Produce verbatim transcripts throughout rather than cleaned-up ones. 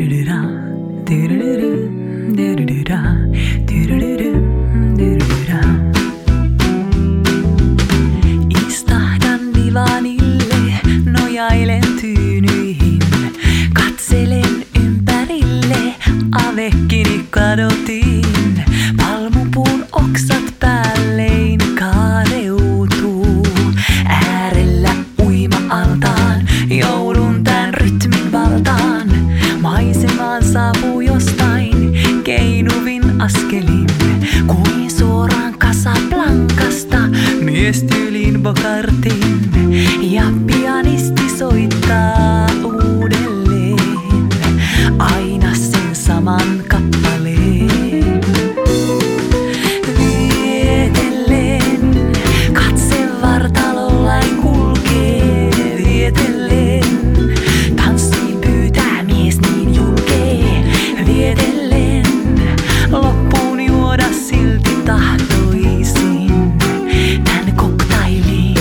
Istahdan divanille, nojailen tyynyihin. Katselen ympärille, avekkini kadotin. Palmupuun oksat päällein kaareutuu. Äärellä uima-altaan, joudun tän rytmin valtaan. Maisemaan saapuu jostain, keinuvin askelin. Kuin suoraan Casablancasta, mies tyyliin Bogartin. Ja pianisti soittaa uudelleen, aina sen saman kappaleen. Vietellen, katse vartalollain kulkee. Vietellen, tanssiin pyytää mies niin julkee. Vietellen, loppuun juoda silti tahtoisin tän koktailin.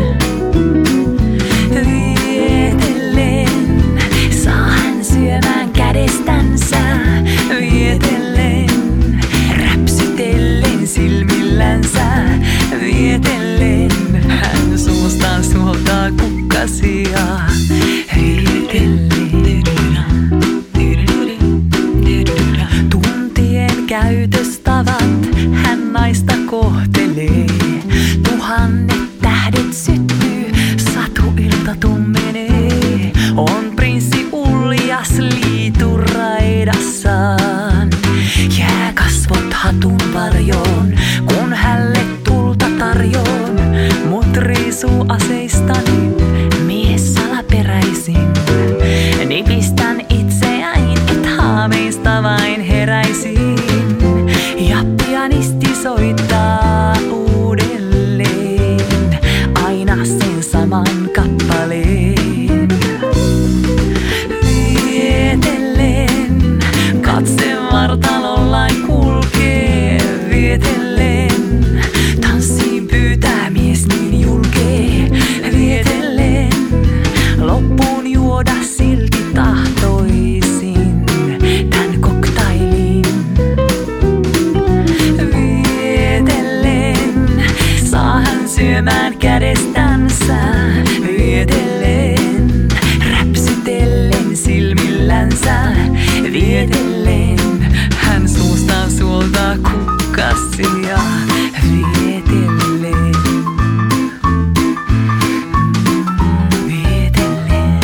Vietellen, saa hän syömään kädestänsä. Vietellen, räpsytellen silmillänsä. Vietellen, hän suustaan suoltaa kukkasia. Vietellen, tuntien käytöstavat hän naista kohtelee. Tuhannet tähdet syttyy, satuilta tummenee. On prinssi uljas liituraidassaan. Jää kasvot hatun varjoon, kun hälle tulta tarjoon. Mut riisuu aseistani, mies salaperäisin. Nipistän itseäin, et haameista vain heräisin. Ja pianisti soittaa uudelleen, aina sen saman kappaleen. Vietellen, katse vartalollain kulkee. Vietellen, tanssiin pyytää mies niin julkee. Vietellen, loppuun juoda silti tahtoisin tän koktailin. Vietellen, saa hän syömään kädestänsä. Vietellen, räpsytellen silmillänsä. Vietellen, hän suustaan suoltaa kukkasia. Vietellen, vietellen.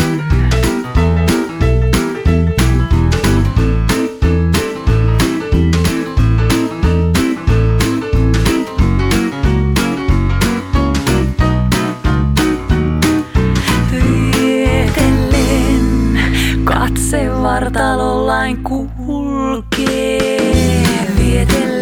Vietellen, katse vartalollain kulkee. Vietellen.